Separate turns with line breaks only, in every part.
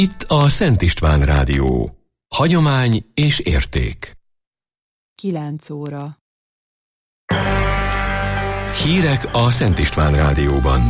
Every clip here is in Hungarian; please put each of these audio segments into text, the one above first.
Itt a Szent István Rádió. Hagyomány és érték.
9 óra.
Hírek a Szent István Rádióban.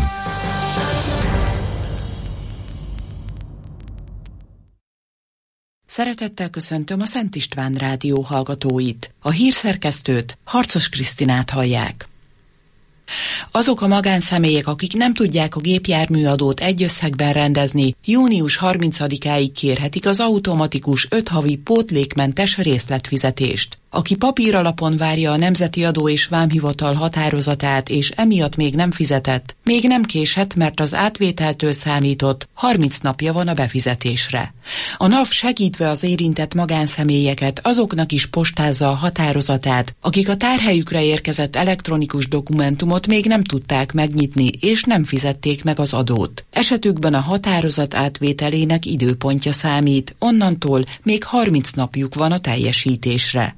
Szeretettel köszöntöm a Szent István Rádió hallgatóit. A hírszerkesztőt, Harcos Krisztinát hallják. Azok a magánszemélyek, akik nem tudják a gépjárműadót egy összegben rendezni, június 30-áig kérhetik az automatikus 5 havi pótlékmentes részletfizetést. Aki papíralapon várja a Nemzeti Adó és Vámhivatal határozatát, és emiatt még nem fizetett, még nem késhet, mert az átvételtől számított 30 napja van a befizetésre. A NAV segítve az érintett magánszemélyeket azoknak is postázza a határozatát, akik a tárhelyükre érkezett elektronikus dokumentumot még nem tudták megnyitni, és nem fizették meg az adót. Esetükben a határozat átvételének időpontja számít, onnantól még 30 napjuk van a teljesítésre.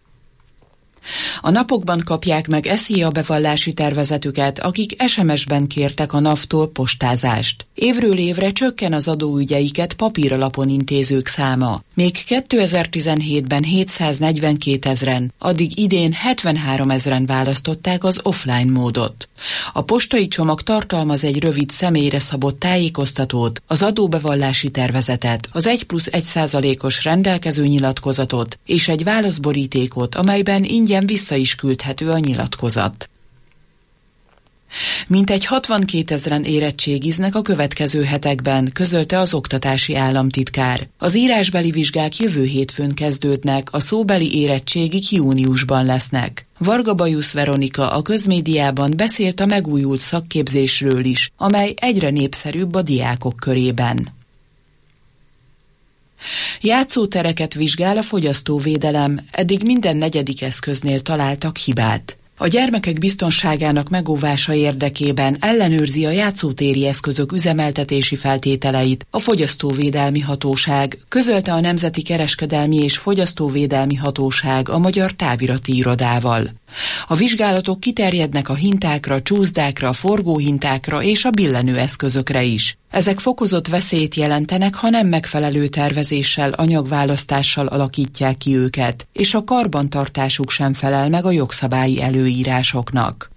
A napokban kapják meg SZIA bevallási tervezetüket, akik SMS-ben kértek a NAV-tól postázást. Évről évre csökken az adóügyeiket papíralapon intézők száma. Még 2017-ben 742 000-en, addig idén 73 000-en választották az offline módot. A postai csomag tartalmaz egy rövid személyre szabott tájékoztatót, az adóbevallási tervezetet, az 1+1%-os rendelkező nyilatkozatot és egy válaszborítékot, amelyben ingyen vissza is küldhető a nyilatkozat. Mintegy 62 000-en érettségiznek a következő hetekben, közölte az oktatási államtitkár. Az írásbeli vizsgák jövő hétfőn kezdődnek, a szóbeli érettségik júniusban lesznek. Varga Bajusz Veronika a közmédiában beszélt a megújult szakképzésről is, amely egyre népszerűbb a diákok körében. Játszótereket vizsgál a fogyasztóvédelem, eddig minden negyedik eszköznél találtak hibát. A gyermekek biztonságának megóvása érdekében ellenőrzi a játszótéri eszközök üzemeltetési feltételeit a Fogyasztóvédelmi Hatóság, közölte a Nemzeti Kereskedelmi és Fogyasztóvédelmi Hatóság a Magyar Távirati Irodával. A vizsgálatok kiterjednek a hintákra, csúszdákra, forgóhintákra és a billenő eszközökre is. Ezek fokozott veszélyt jelentenek, ha nem megfelelő tervezéssel, anyagválasztással alakítják ki őket, és a karbantartásuk sem felel meg a jogszabályi előírásoknak.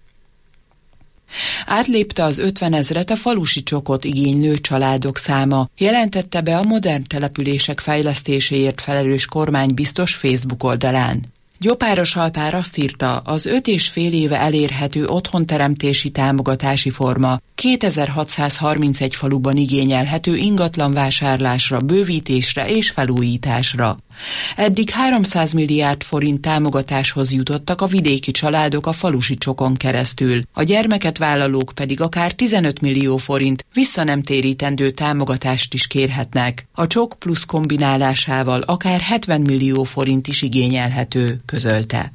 Átlépte az 50 000-et a falusi csokot igénylő családok száma, jelentette be a modern települések fejlesztéséért felelős kormánybiztos Facebook oldalán. Gyopáros Alpár azt írta, az 5,5 éve elérhető otthonteremtési támogatási forma 2631 faluban igényelhető ingatlanvásárlásra, bővítésre és felújításra. Eddig 300 milliárd forint támogatáshoz jutottak a vidéki családok a falusi csokon keresztül, a gyermeket vállalók pedig akár 15 millió forint visszanemtérítendő támogatást is kérhetnek. A csok plusz kombinálásával akár 70 millió forint is igényelhető, közölte.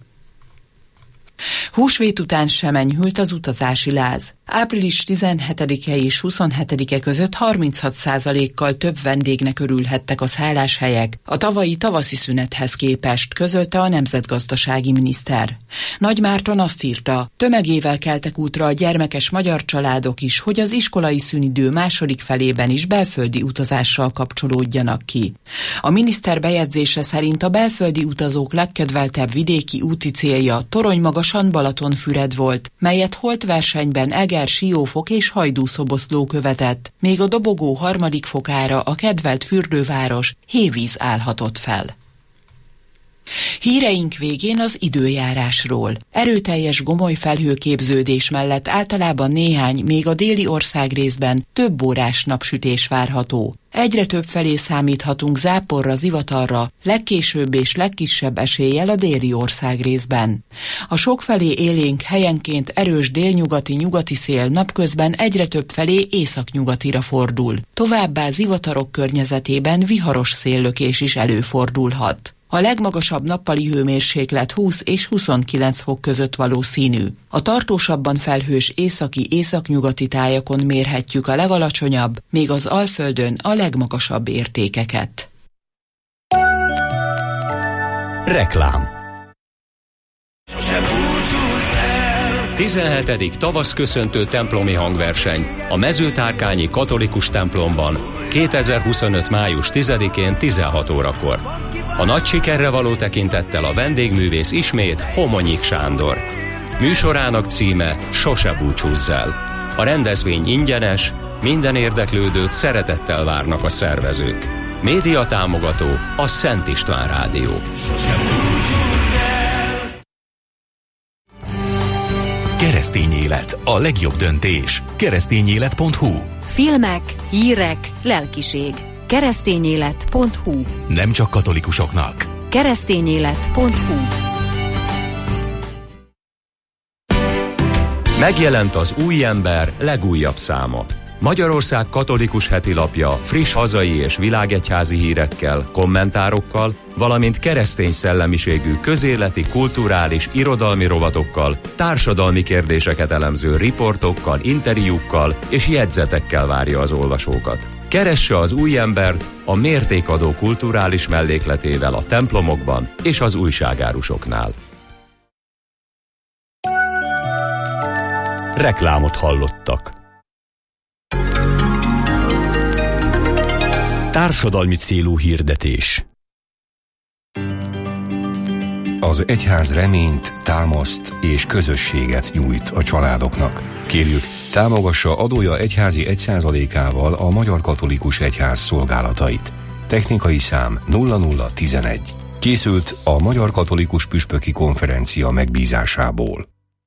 Húsvét után sem enyhült az utazási láz. Április 17-e és 27-e között 36%-kal több vendégnek örülhettek a szálláshelyek a tavalyi tavaszi szünethez képest, közölte a nemzetgazdasági miniszter. Nagy Márton azt írta, tömegével keltek útra a gyermekes magyar családok is, hogy az iskolai szünidő második felében is belföldi utazással kapcsolódjanak ki. A miniszter bejegyzése szerint a belföldi utazók legkedveltebb vidéki úti célja Toronymagasant Balatonfüred volt, melyet holtversenyben Eger, Siófok és Hajdúszoboszló követett, még a dobogó harmadik fokára a kedvelt fürdőváros Hévíz állhatott fel. Híreink végén az időjárásról. Erőteljes gomoly felhőképződés mellett általában néhány, még a déli országrészben több órás napsütés várható. Egyre több felé számíthatunk záporra, zivatarra, legkésőbb és legkisebb eséllyel a déli országrészben. A sokfelé élénk, helyenként erős délnyugati-nyugati szél napközben egyre több felé északnyugatira fordul. Továbbá zivatarok környezetében viharos széllökés is előfordulhat. A legmagasabb nappali hőmérséklet 20 és 29 fok között valószínű. A tartósabban felhős északi-északnyugati tájakon mérhetjük a legalacsonyabb, még az Alföldön a legmagasabb értékeket.
Reklám.
Sose búcsúzz el,
17. tavaszköszöntő templomi hangverseny a Mezőtárkányi Katolikus templomban 2025. május 10-én 16 órakor. A nagy sikerre való tekintettel a vendégművész ismét Homonyik Sándor. Műsorának címe Sose búcsúzz el. A rendezvény ingyenes, minden érdeklődőt szeretettel várnak a szervezők. Média támogató a Szent István Rádió.
Keresztény élet, a legjobb döntés. Keresztényélet.hu.
Filmek, hírek, lelkiség. Keresztényélet.hu.
Nem csak katolikusoknak.
Keresztényélet.hu.
Megjelent az Új Ember legújabb száma. Magyarország katolikus hetilapja friss hazai és világegyházi hírekkel, kommentárokkal, valamint keresztény szellemiségű közéleti, kulturális, irodalmi rovatokkal, társadalmi kérdéseket elemző riportokkal, interjúkkal és jegyzetekkel várja az olvasókat. Keresse az Új Embert a mértékadó kulturális mellékletével a templomokban és az újságárusoknál.
Reklámot hallottak. Társadalmi célú hirdetés.
Az egyház reményt, támaszt és közösséget nyújt a családoknak. Kérjük, támogassa adója egyházi 1%-ával a Magyar Katolikus Egyház szolgálatait. Technikai szám 0011. Készült a Magyar Katolikus Püspöki Konferencia megbízásából.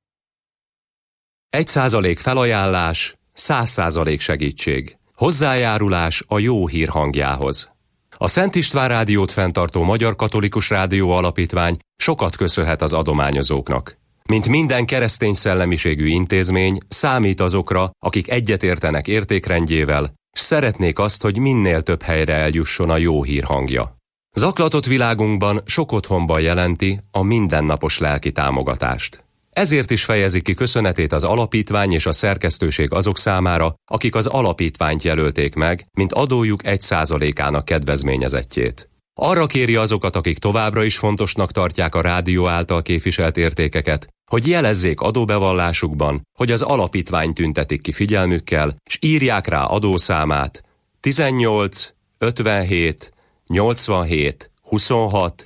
1% felajánlás, 100% segítség. Hozzájárulás a jó hír hangjához. A Szent István Rádiót fenntartó Magyar Katolikus Rádió Alapítvány sokat köszönhet az adományozóknak. Mint minden keresztény szellemiségű intézmény, számít azokra, akik egyetértenek értékrendjével, s szeretnék azt, hogy minél több helyre eljusson a jó hír hangja. Zaklatott világunkban sok otthonban jelenti a mindennapos lelki támogatást. Ezért is fejezi ki köszönetét az alapítvány és a szerkesztőség azok számára, akik az alapítványt jelölték meg, mint adójuk 1%-ának kedvezményezettjét. Arra kéri azokat, akik továbbra is fontosnak tartják a rádió által képviselt értékeket, hogy jelezzék adóbevallásukban, hogy az alapítvány tüntetik ki figyelmükkel, s írják rá adószámát 18 57 87 26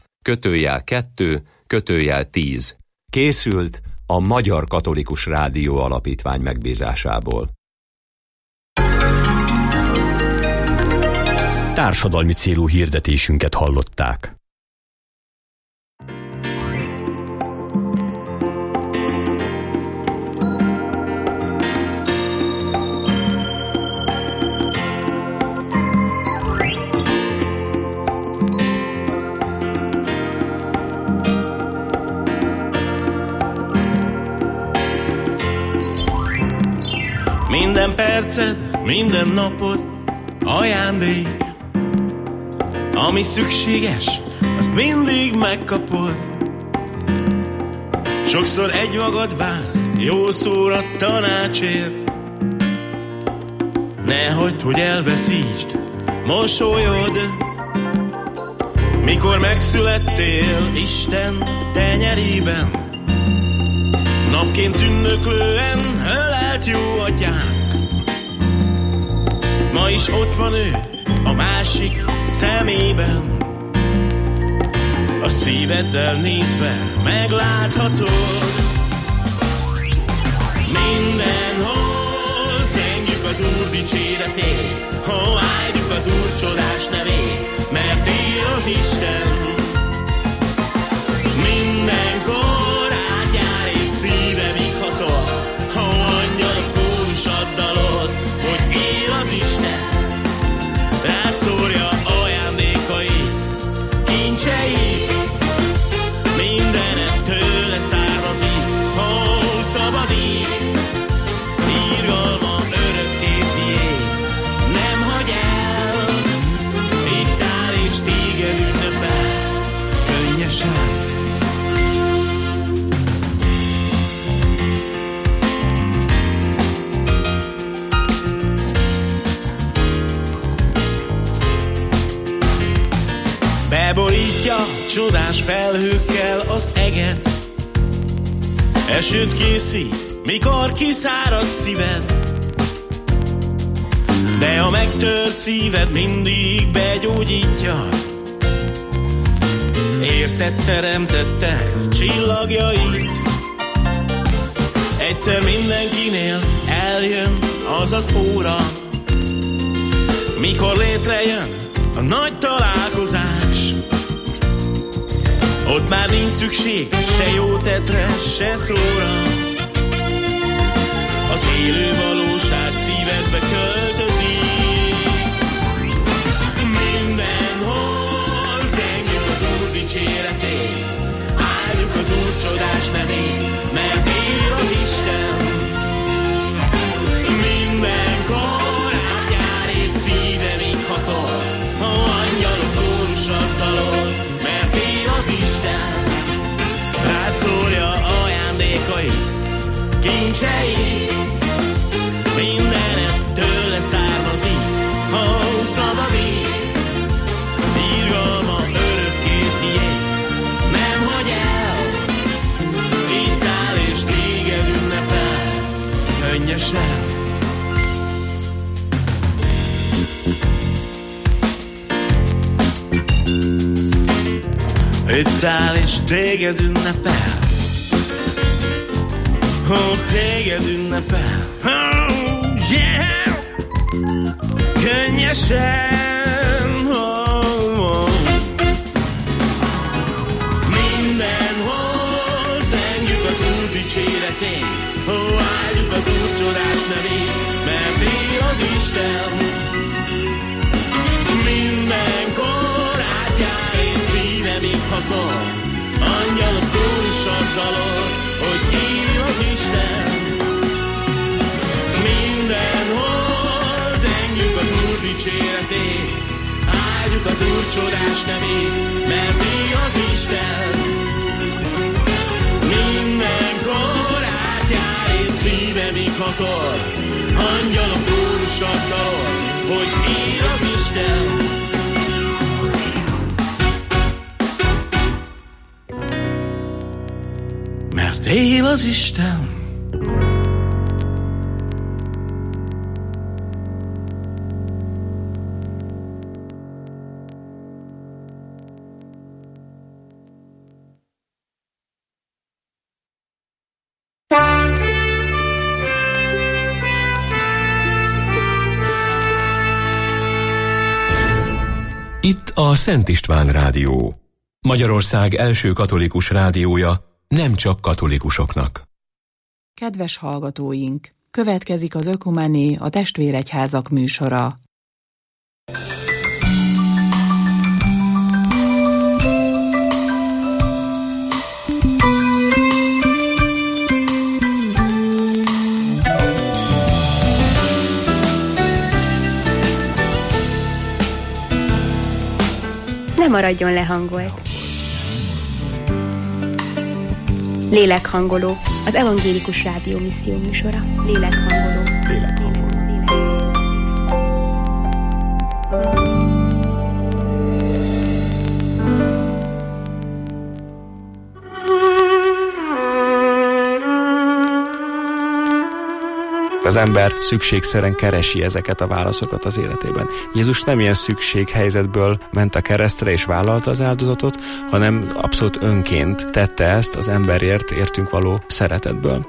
/2 /10. Készült a Magyar Katolikus Rádió Alapítvány megbízásából.
Társadalmi célú hirdetésünket hallották.
Minden perced, minden napod ajándék. Ami szükséges, azt mindig megkapod. Sokszor egy magad vársz, jó szóra tanácsért. Ne hagyd, hogy elveszítsd mosolyod. Mikor megszülettél Isten tenyerében, napként ünnöklően ölelt jó atyánk. Ma is ott van ő a másik szemében, a szíveddel nézve megláthatod. Mindenhol zengjük az Úr dicséretét, áldjuk az Úr csodás nevét, mert él az Isten. Mindenkor átjár és szíve vighatol, ha angyalok kórusat dalod, hogy él az Isten. Rád szórja ajándékait, kincseit, mindenet tőle származik, szabadít. Írgalma örökké tiéd, nem hagy el, itt áll és téged ünnepel, könnyesen. Beborítja csodás felhőkkel az eget, esőt készít mikor kiszárad szíved, de a megtört szíved mindig begyógyítja. Érted teremtette csillagjait, egyszer mindenkinél eljön az az óra, mikor létrejön a nagy találkozás. Ott már nincs szükség se jó tettre, se szóra. Az élő valóság szívedbe költözik. Mindenhol zengjük az Úr dicséretét, áldjuk az Úr csodás nevét, mert él az Isten. Mindenkor átjár és szívem ighatol, ha angyalok kórusat dalol, mert él az Isten. Rád szórja ajándékait, kincseit, mindenet tőle származik, ha szabadít. Irgalma örökké tiéd, nem hagy el, itt áll és téged ünnepel, könnyesen. Itt áll és téged ünnepel, oh, téged ünnepel, oh, yeah, könnyesen, oh, oh. Mindenhol zengjük az Úr dicséretét, oh, áldjuk az Úr csodás nevét, mert él az Isten. Mindenkor átjár és szívem ighatol, angyalok kórusat dalol, hogy él az Isten. Mindenhol zengjük az Úr dicséretét, áldjuk az Úr csodás nevét, mert él az Isten. Mindenkor átjár és szívem ighatol, angyalok kórusat dalol, hogy él az Isten. Mert él az Isten.
Itt a Szent István Rádió, Magyarország első katolikus rádiója, nem csak katolikusoknak.
Kedves hallgatóink, következik az Ökumené, a Testvéregyházak műsora.
Ne maradjon lehangolt. Lélekhangoló, az evangélikus rádió misszió műsora. Lélekhangoló.
Az ember szükségszerűen keresi ezeket a válaszokat az életében. Jézus nem ilyen szükséghelyzetből ment a keresztre és vállalta az áldozatot, hanem abszolút önként tette ezt az emberért értünk való szeretetből.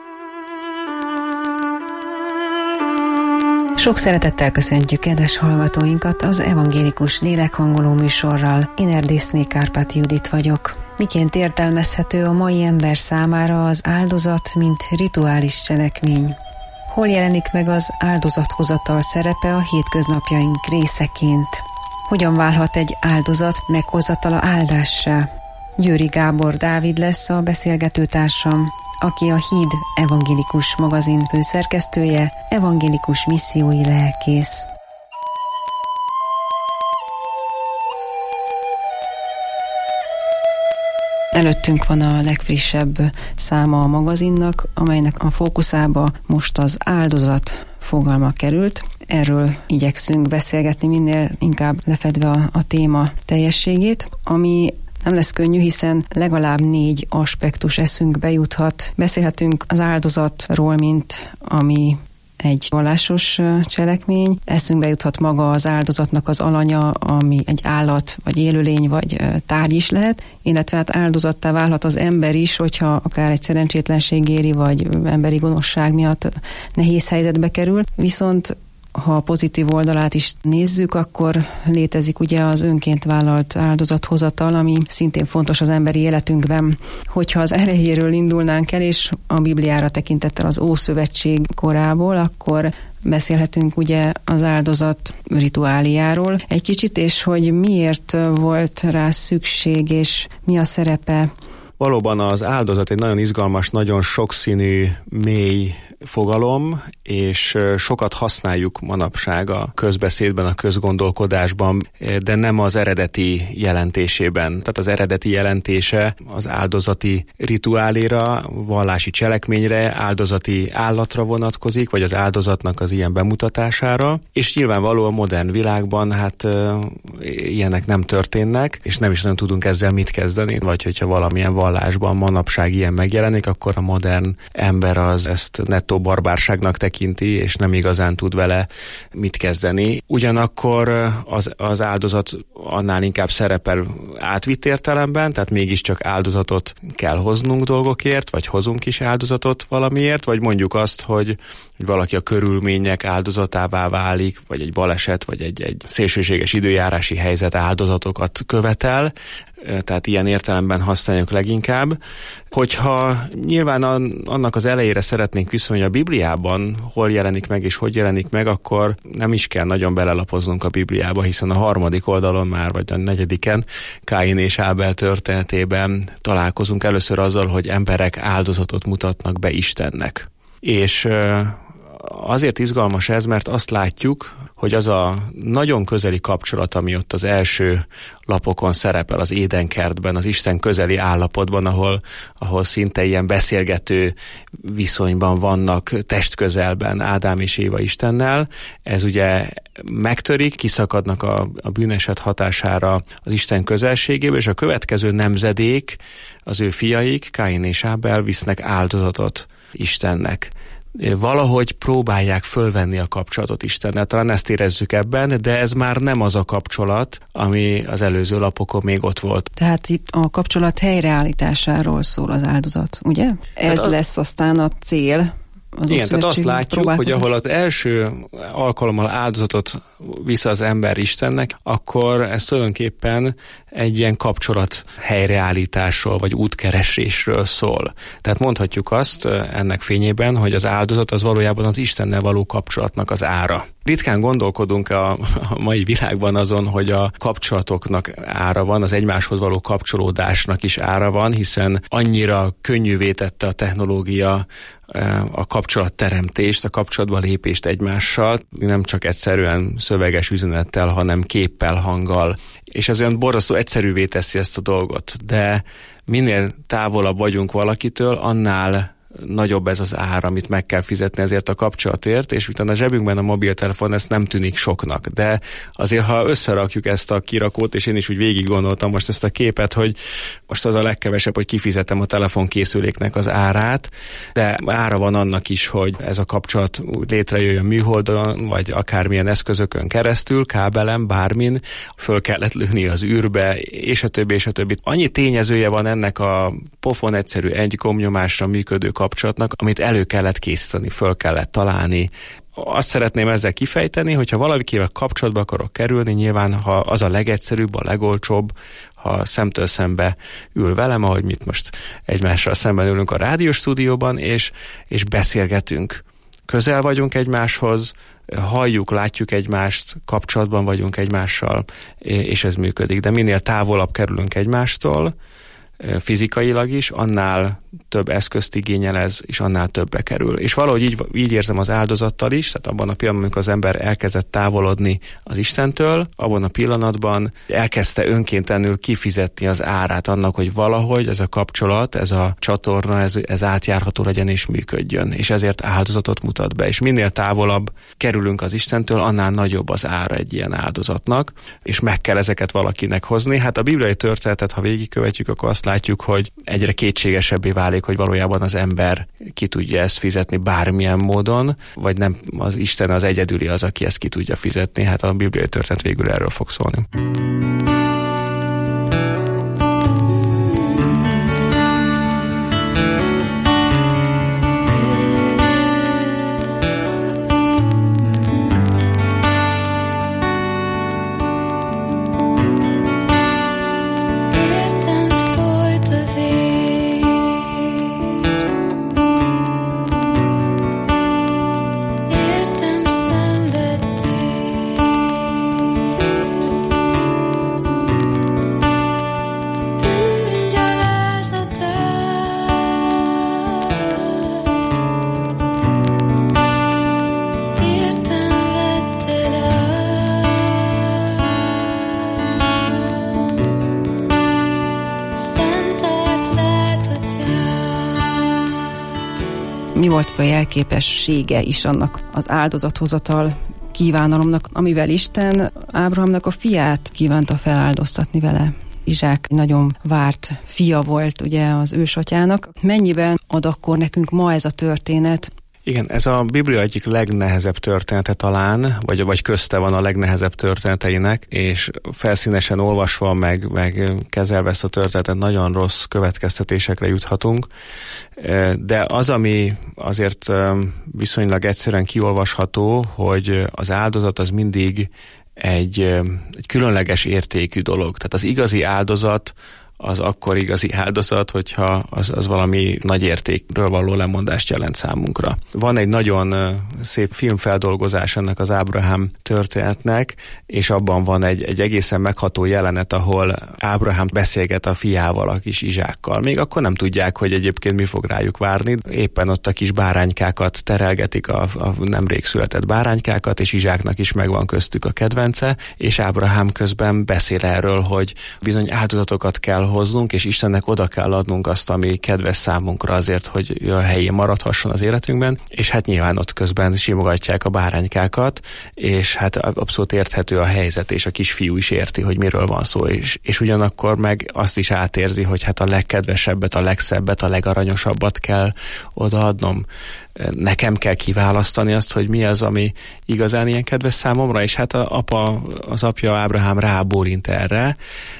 Sok szeretettel köszöntjük kedves hallgatóinkat az evangélikus lélekhangoló műsorral. Én Erdészné Kárpát Judit vagyok. Miként értelmezhető a mai ember számára az áldozat, mint rituális cselekmény? Hol jelenik meg az áldozathozatal szerepe a hétköznapjaink részeként? Hogyan válhat egy áldozat meghozatala áldássá? Győri Gábor Dávid lesz a beszélgetőtársam, aki a Híd evangélikus magazin főszerkesztője, evangélikus missziói lelkész. Előttünk van a legfrissebb száma a magazinnak, amelynek a fókuszába most az áldozat fogalma került. Erről igyekszünk beszélgetni, minél inkább lefedve a téma teljességét, ami nem lesz könnyű, hiszen legalább 4 aspektus eszünkbe juthat. Beszélhetünk az áldozatról, mint ami egy vallásos cselekmény. Eszünkbe juthat maga az áldozatnak az alanya, ami egy állat, vagy élőlény, vagy tárgy is lehet, illetve hát áldozattá válhat az ember is, hogyha akár egy szerencsétlenség éri, vagy emberi gonoszság miatt nehéz helyzetbe kerül. Viszont ha a pozitív oldalát is nézzük, akkor létezik ugye az önként vállalt áldozathozatal, ami szintén fontos az emberi életünkben. Hogyha az elejéről indulnánk el, és a Bibliára tekintettel az Ószövetség korából, akkor beszélhetünk ugye az áldozat rituáliáról egy kicsit, és hogy miért volt rá szükség, és mi a szerepe.
Valóban az áldozat egy nagyon izgalmas, nagyon sokszínű, mély fogalom, és sokat használjuk manapság a közbeszédben, a közgondolkodásban, de nem az eredeti jelentésében. Tehát az eredeti jelentése az áldozati rituáléra, vallási cselekményre, áldozati állatra vonatkozik, vagy az áldozatnak az ilyen bemutatására, és nyilvánvaló a modern világban hát ilyenek nem történnek, és nem is nem tudunk ezzel mit kezdeni, vagy hogyha valamilyen vallásban manapság ilyen megjelenik, akkor a modern ember az ezt nettó barbárságnak tekinti, és nem igazán tud vele mit kezdeni. Ugyanakkor az áldozat annál inkább szerepel átvitt értelemben, tehát mégiscsak áldozatot kell hoznunk dolgokért, vagy hozunk is áldozatot valamiért, vagy mondjuk azt, hogy valaki a körülmények áldozatává válik, vagy egy baleset, vagy egy szélsőséges időjárási helyzet áldozatokat követel, tehát ilyen értelemben használjuk leginkább. Hogyha nyilván annak az elejére szeretnénk visszamenni, a Bibliában hol jelenik meg és hogy jelenik meg, akkor nem is kell nagyon belelapoznunk a Bibliába, hiszen a 3. oldalon már, vagy a 4. Káin és Ábel történetében találkozunk először azzal, hogy emberek áldozatot mutatnak be Istennek. És azért izgalmas ez, mert azt látjuk, hogy az a nagyon közeli kapcsolat, ami ott az első lapokon szerepel az Édenkertben, az Isten közeli állapotban, ahol szinte ilyen beszélgető viszonyban vannak testközelben Ádám és Éva Istennel, ez ugye megtörik, kiszakadnak a bűneset hatására az Isten közelségébe, és a következő nemzedék, az ő fiaik, Káin és Ábel visznek áldozatot Istennek. Valahogy próbálják fölvenni a kapcsolatot Istennel. Talán ezt érezzük ebben, de ez már nem az a kapcsolat, ami az előző lapokon még ott volt.
Tehát itt a kapcsolat helyreállításáról szól az áldozat, ugye? Ez lesz aztán a cél.
Igen, tehát azt látjuk, hogy ahol az első alkalommal áldozatot visz az ember Istennek, akkor ez tulajdonképpen egy ilyen kapcsolat helyreállításról, vagy útkeresésről szól. Tehát mondhatjuk azt ennek fényében, hogy az áldozat az valójában az Istennel való kapcsolatnak az ára. Ritkán gondolkodunk a mai világban azon, hogy a kapcsolatoknak ára van, az egymáshoz való kapcsolódásnak is ára van, hiszen annyira könnyűvé tette a technológia a kapcsolatteremtést, a kapcsolatba lépést egymással, nem csak egyszerűen szöveges üzenettel, hanem képpel, hanggal, és ez olyan borzasztó egyszerűvé teszi ezt a dolgot, de minél távolabb vagyunk valakitől, annál nagyobb ez az ár, amit meg kell fizetni ezért a kapcsolatért, és utána a zsebünkben a mobiltelefon, ez nem tűnik soknak. De azért, ha összerakjuk ezt a kirakót, és én is úgy végig gondoltam most ezt a képet, hogy most az a legkevesebb, hogy kifizetem a telefonkészüléknek az árát, de ára van annak is, hogy ez a kapcsolat létrejöjjön műholdon, vagy akármilyen eszközökön keresztül, kábelen, bármin, föl kellett lőni az űrbe, és a többi, és a többi. Annyi tényezője van ennek a pofon egyszerű egy gombnyomásra működő kapcsolatnak, amit elő kellett készíteni, föl kellett találni. Azt szeretném ezzel kifejteni, hogyha valakivel kapcsolatba akarok kerülni, nyilván ha az a legegyszerűbb, a legolcsóbb, ha szemtől szembe ül velem, ahogy mit most egymással szemben ülünk a rádióstúdióban, és beszélgetünk. Közel vagyunk egymáshoz, halljuk, látjuk egymást, kapcsolatban vagyunk egymással, és ez működik. De minél távolabb kerülünk egymástól, fizikailag is, annál több eszközt igényel ez, és annál többbe kerül. És valahogy így érzem az áldozattal is, tehát abban a pillanatban, amikor az ember elkezdett távolodni az Istentől, abban a pillanatban elkezdte önkéntelenül kifizetni az árát annak, hogy valahogy ez a kapcsolat, ez a csatorna, ez átjárható legyen és működjön. És ezért áldozatot mutat be. És minél távolabb kerülünk az Istentől, annál nagyobb az ára egy ilyen áldozatnak, és meg kell ezeket valakinek hozni. Hát a bibliai történetet, ha végigkövetjük, akkor azt látjuk, hogy egyre kétségesebbé válik, hogy valójában az ember ki tudja ezt fizetni bármilyen módon, vagy nem az Isten az egyedüli az, aki ezt ki tudja fizetni. Hát a bibliai történet végül erről fog szólni.
Mi volt a jelképessége is annak az áldozathozatal kívánalomnak, amivel Isten Ábrahámnak a fiát kívánta feláldoztatni vele? Izsák nagyon várt fia volt ugye az ősatyának. Mennyiben ad akkor nekünk ma ez a történet?
Igen, ez a Biblia egyik legnehezebb története talán, vagy közte van a legnehezebb történeteinek, és felszínesen olvasva, meg kezelve ezt a történetet nagyon rossz következtetésekre juthatunk. De az, ami azért viszonylag egyszerűen kiolvasható, hogy az áldozat az mindig egy különleges értékű dolog. Tehát az igazi áldozat az akkor igazi áldozat, hogyha az valami nagy értékről való lemondást jelent számunkra. Van egy nagyon szép filmfeldolgozás ennek az Ábrahám történetnek, és abban van egy egészen megható jelenet, ahol Ábrahám beszélget a fiával, a kis Izsákkal. Még akkor nem tudják, hogy egyébként mi fog rájuk várni. Éppen ott a kis báránykákat terelgetik, a nemrég született báránykákat, és Izsáknak is megvan köztük a kedvence, és Ábrahám közben beszél erről, hogy bizony áldozatokat kell hoznunk, és Istennek oda kell adnunk azt, ami kedves számunkra azért, hogy a helyén maradhasson az életünkben, és hát nyilván ott közben simogatják a báránykákat, és hát abszolút érthető a helyzet, és a kisfiú is érti, hogy miről van szó, és ugyanakkor meg azt is átérzi, hogy hát a legkedvesebbet, a legszebbet, a legaranyosabbat kell odaadnom. Nekem kell kiválasztani azt, hogy mi az, ami igazán ilyen kedves számomra, és hát az apja Ábrahám rábólint erre,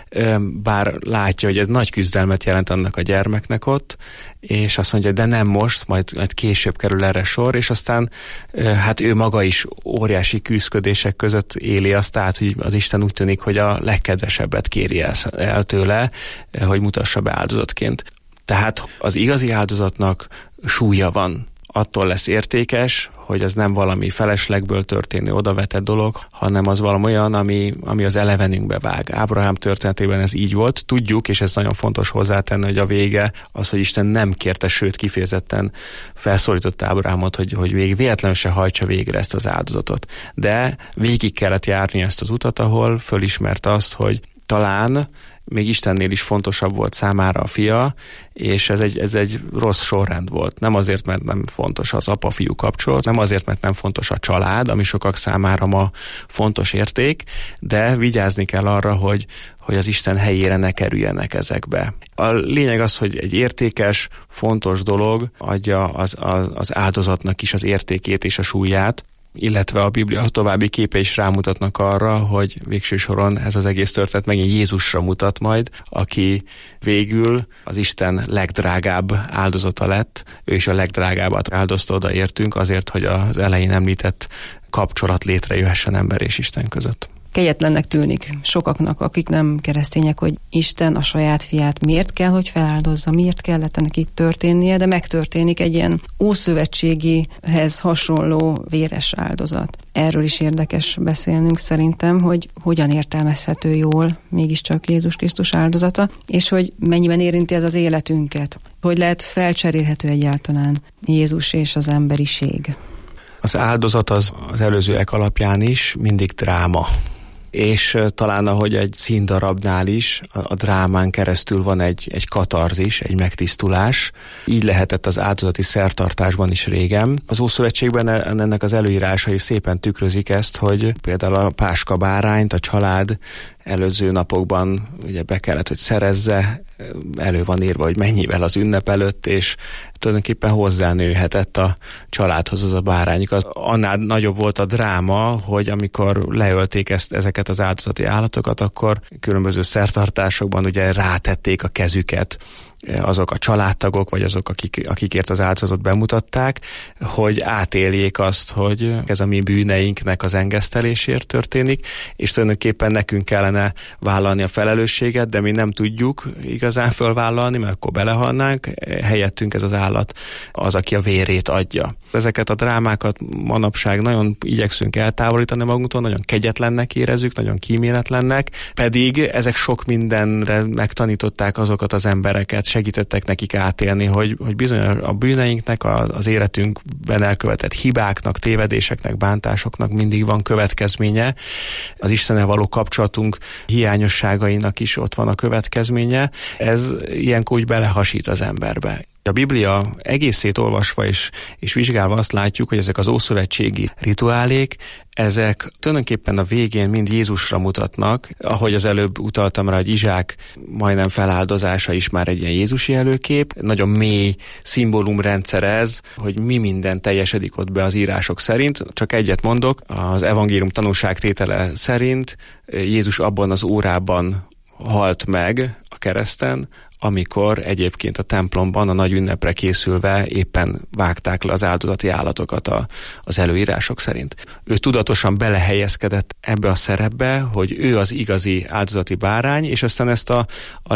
bár látja, hogy ez nagy küzdelmet jelent annak a gyermeknek ott, és azt mondja, de nem most, majd később kerül erre sor, és aztán hát ő maga is óriási küzdködések között éli azt át, hogy az Isten úgy tűnik, hogy a legkedvesebbet kéri el tőle, hogy mutassa be áldozatként. Tehát az igazi áldozatnak súlya van. Attól lesz értékes, hogy az nem valami feleslegből történő odavetett dolog, hanem az valami olyan, ami az elevenünkbe vág. Ábrahám történetében ez így volt. Tudjuk, és ez nagyon fontos hozzátenni, hogy a vége az, hogy Isten nem kérte, sőt kifejezetten felszólította Ábrahámot, hogy véletlenül se hajtsa végre ezt az áldozatot. De végig kellett járni ezt az utat, ahol fölismerte azt, hogy talán még Istennél is fontosabb volt számára a fia, és ez egy rossz sorrend volt. Nem azért, mert nem fontos az apa-fiú kapcsolat, nem azért, mert nem fontos a család, ami sokak számára ma fontos érték, de vigyázni kell arra, hogy az Isten helyére ne kerüljenek ezekbe. A lényeg az, hogy egy értékes, fontos dolog adja az áldozatnak is az értékét és a súlyát, illetve a Biblia további képe is rámutatnak arra, hogy végső soron ez az egész történet megint Jézusra mutat majd, aki végül az Isten legdrágább áldozata lett, ő is a legdrágábbat áldozta, odaértünk azért, hogy az elején említett kapcsolat létrejöhessen ember és Isten között.
Kegyetlennek tűnik sokaknak, akik nem keresztények, hogy Isten a saját fiát miért kell, hogy feláldozza, miért kellett neki történnie, de megtörténik egy ilyen ószövetségihez hasonló véres áldozat. Erről is érdekes beszélnünk szerintem, hogy hogyan értelmezhető jól mégiscsak Jézus Krisztus áldozata, és hogy mennyiben érinti ez az életünket, hogy lehet felcserélhető egyáltalán Jézus és az emberiség.
Az áldozat az előzőek alapján is mindig dráma. És talán ahogy egy színdarabnál is, a drámán keresztül van egy katarzis, egy megtisztulás. Így lehetett az áldozati szertartásban is régen. Az Ószövetségben ennek az előírásai szépen tükrözik ezt, hogy például a páska bárányt a család előző napokban ugye be kellett, hogy szerezze, elő van írva, hogy mennyivel az ünnep előtt, és tulajdonképpen hozzánőhetett a családhoz az a bárány. Annál nagyobb volt a dráma, hogy amikor leölték ezeket az áldozati állatokat, akkor különböző szertartásokban ugye rátették a kezüket azok a családtagok, vagy azok, akikért az áldozatot bemutatták, hogy átéljék azt, hogy ez a mi bűneinknek az engesztelésért történik, és tulajdonképpen nekünk kellene vállalni a felelősséget, de mi nem tudjuk igazán fölvállalni, mert akkor belehalnánk, helyettünk ez az állat az, aki a vérét adja. Ezeket a drámákat manapság nagyon igyekszünk eltávolítani magunktól, nagyon kegyetlennek érezzük, nagyon kíméletlennek, pedig ezek sok mindenre megtanították azokat az embereket, segítettek nekik átélni, hogy bizony a bűneinknek, az életünkben elkövetett hibáknak, tévedéseknek, bántásoknak mindig van következménye. Az Istennel való kapcsolatunk hiányosságainak is ott van a következménye. Ez ilyenkor úgy belehasít az emberbe. A Biblia egészét olvasva és vizsgálva azt látjuk, hogy ezek az ószövetségi rituálék, ezek tulajdonképpen a végén mind Jézusra mutatnak, ahogy az előbb utaltam rá, hogy Izsák majdnem feláldozása is már egy ilyen Jézusi előkép. Nagyon mély szimbólumrendszer ez, hogy mi minden teljesedik ott be az írások szerint. Csak egyet mondok, az evangélium tanúságtétele szerint Jézus abban az órában halt meg a kereszten, amikor egyébként a templomban a nagy ünnepre készülve éppen vágták le az áldozati állatokat az előírások szerint. Ő tudatosan belehelyezkedett ebbe a szerepbe, hogy ő az igazi áldozati bárány, és aztán ezt a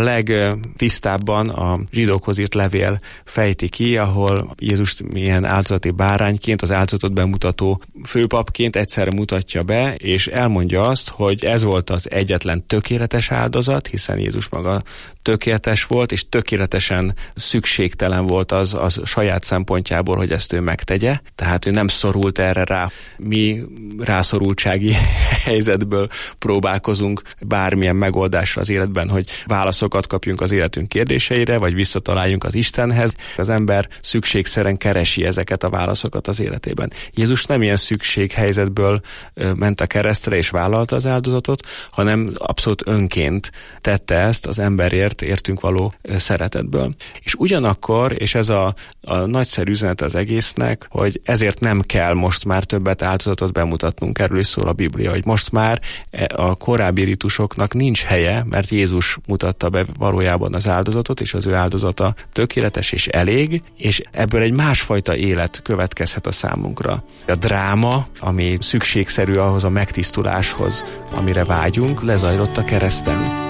legtisztábban a zsidókhoz írt levél fejti ki, ahol Jézust milyen áldozati bárányként, az áldozatot bemutató főpapként egyszerre mutatja be, és elmondja azt, hogy ez volt az egyetlen tökéletes áldozat, hiszen Jézus maga tökéletes volt, és tökéletesen szükségtelen volt az saját szempontjából, hogy ezt ő megtegye. Tehát ő nem szorult erre rá. Mi rászorultsági helyzetből próbálkozunk bármilyen megoldásra az életben, hogy válaszokat kapjunk az életünk kérdéseire, vagy visszataláljunk az Istenhez. Az ember szükségszerűen keresi ezeket a válaszokat az életében. Jézus nem ilyen szükséghelyzetből ment a keresztre és vállalta az áldozatot, hanem abszolút önként tette ezt az emberért, értünk való szeretetből. És ugyanakkor, és ez a nagyszerű üzenet az egésznek, hogy ezért nem kell most már többet áldozatot bemutatnunk, erről is szól a Biblia, hogy most már a korábbi ritusoknak nincs helye, mert Jézus mutatta be valójában az áldozatot, és az ő áldozata tökéletes és elég, és ebből egy másfajta élet következhet a számunkra. A dráma, ami szükségszerű ahhoz a megtisztuláshoz, amire vágyunk, lezajlott a kereszten.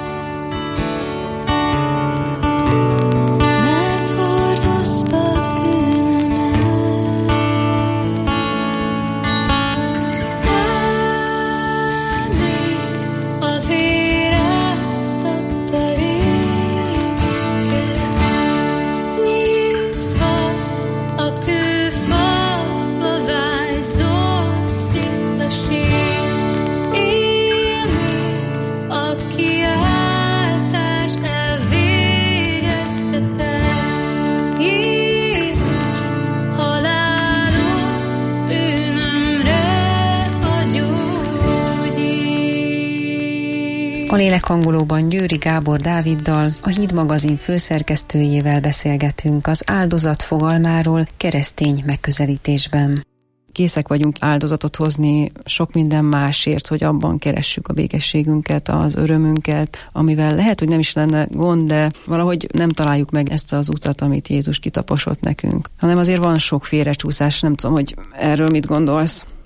A lélekhangolóban Győri Gábor Dáviddal, a Híd magazin főszerkesztőjével beszélgetünk az áldozat fogalmáról keresztény megközelítésben.
Készek vagyunk áldozatot hozni sok minden másért, hogy abban keressük a békességünket, az örömünket, amivel lehet, hogy nem is lenne gond, de valahogy nem találjuk meg ezt az utat, amit Jézus kitaposott nekünk. Hanem azért van sok félrecsúszás, nem tudom, hogy erről mit gondolsz.